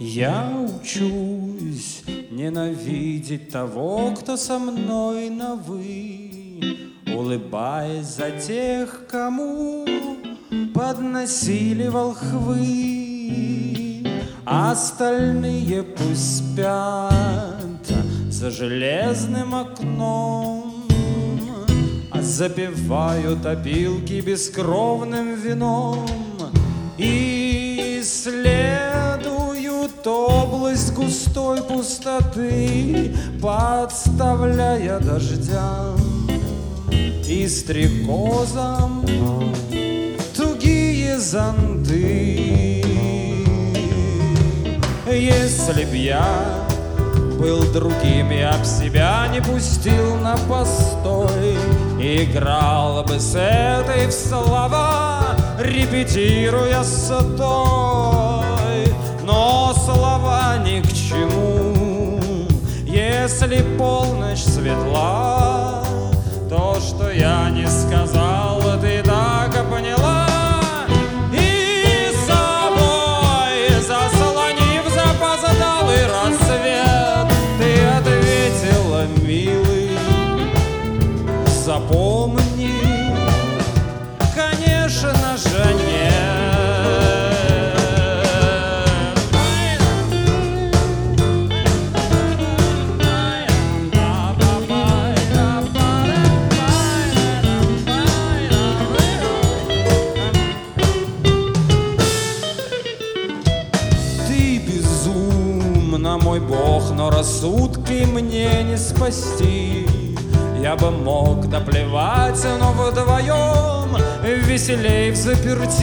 Я учусь ненавидеть того, кто со мной на «вы», улыбаясь за тех, кому подносили волхвы. Остальные пусть спят за железным окном, а запивают опилки бескровным вином и исследуют область густой пустоты, подставляя дождям и стрекозам тугие зонты. Если б я был другим, я б себя не пустил на постой, играл бы с этой в слова, репетируя с той. Но слова ни к чему, если полночь светла. То, что я не сказал, ты так и поняла. И собой заслонив запоздалый рассвет, ты ответила, милый, запомни, конечно же, нет. Мой Бог, но рассудки мне не спасти. Я бы мог доплевать, но вдвоем веселей взаперти.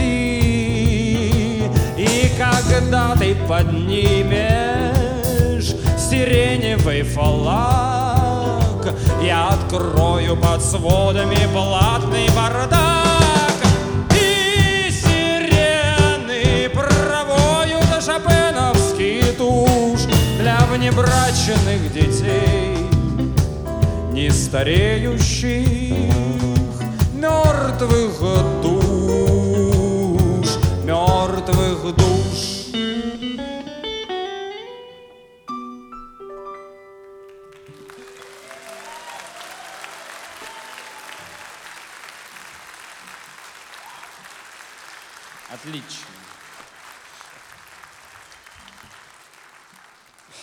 И когда ты поднимешь сиреневый флаг, я открою под сводами платный бардак. И сирены провоют шопеновский тушь для внебрачных детей, не стареющих, мертвых душ, мертвых душ. Отлично.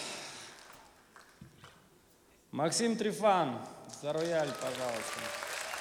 Максим Трифан, за рояль, пожалуйста.